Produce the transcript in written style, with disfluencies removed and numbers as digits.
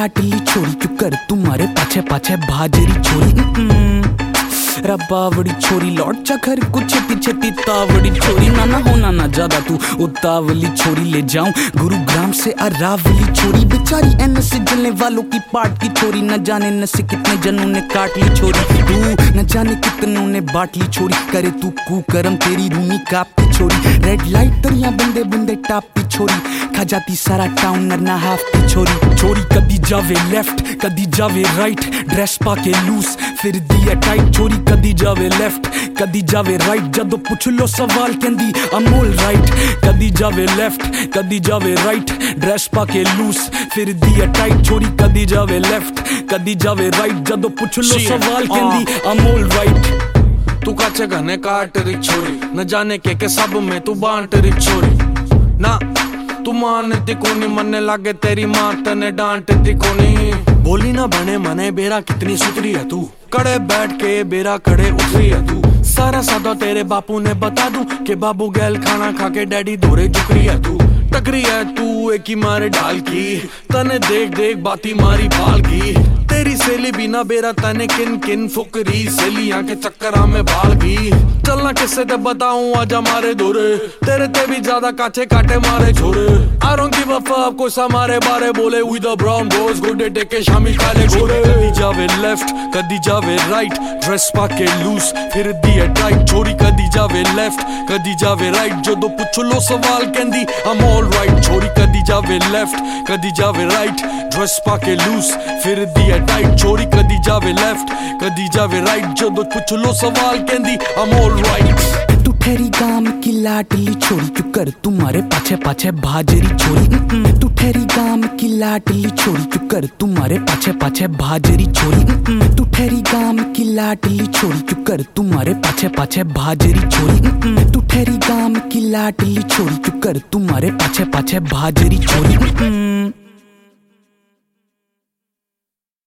लाडली छोरी क्यों कर तुम्हारे पाछे पाछे भाजरी छोरी रबावड़ी छोरी लौट जा घर कुछ पीछे तावड़ी छोरी ना होना ना ज्यादा तू उतावली छोरी ले जाऊं गुरुग्राम से अरावली छोरी बेचारी एन से जलने वालों की पाट की छोरी न जाने न से कितने जनों ने काट ली छोरी तू न जाने कितनों ने बांट ली छोरी करे तू कुकर्म तेरी रूनी कापती छोरी रेड लाइट दरिया बंदे बंदे टापती छोरी खा जाती सारा टाउन नरना हाफ की छोरी छोरी कदी जावे लेफ्ट कदी जावे राइट ड्रेस पाके लूज फिर दिया टाइट छोरी कदी जावे लेफ्ट कदी जावे राइट जदों पुछ लो सवाल कहंदी अमोल राइट कदी जावे लेफ्ट कदी जावे राइट ड्रेस पाके लूज फिर दिया टाइट छोरी कदी जावे लेफ्ट कदी जावे राइट जदों पुछ लो सवाल कहंदी अमोल राइट तू काचे घने काट री छोरी न जाने के सब में तू बांट री छोरी ना तू मानती कोनी मने लागे तेरी मां तने डांटती कोनी बोली ना बने मने बेरा कितनी सुतरी है तू कड़े बैठ के बेरा कड़े उतरी है तू सारा सादा तेरे बापू ने बता दूं कि बाबू गैल खाना खा के डैडी दौरे झुकरी है तू टकरी है तू एक ही मारे ढाल की तने देख देख बाती मारी पाल की तेरी सेली बिना बेरा तने किन किन फुकरी सेलियां के चक्करा में भाल गई चलना किससे ते बताऊं आजा मारे दौरे तेरे ते भी ज्यादा काचे काटे मारे छोरे I don't give a fuck कोई सा मारे बारे बोले with the brown boys गोडे टेके शामी काले घोड़े कदी जावे लेफ्ट कदी जावे राइट ड्रेस पाके लूज फिर दिए टाइट छोरी कदी जावे लेफ्ट कदी जावे राइट जो दो पुछ लो सवाल कहंदी I'm all right छोरी कदी जावे लेफ्ट कदी जावे राइट ड्रेस पाके लूज फिर दिए टाइट छोरी कदी जावे लेफ्ट कदी जावे राइट जो दो पुछ लो सवाल कहंदी I'm all right तू ठहरी गाम की लाडली छोरी क्यों कर तुम्हारे पाछे पाछे भाजरी छोरी तू ठहरी गाम की लाडली छोरी क्यों कर तुम्हारे पाछे पाछे भाजरी छोरी तू ठहरी गाम की लाडली छोरी क्यों कर तुम्हारे पाछे पाछे भाजरी छोरी तू ठहरी गाम की लाडली छोरी क्यों कर तुम्हारे पाछे पाछे भाजरी छोरी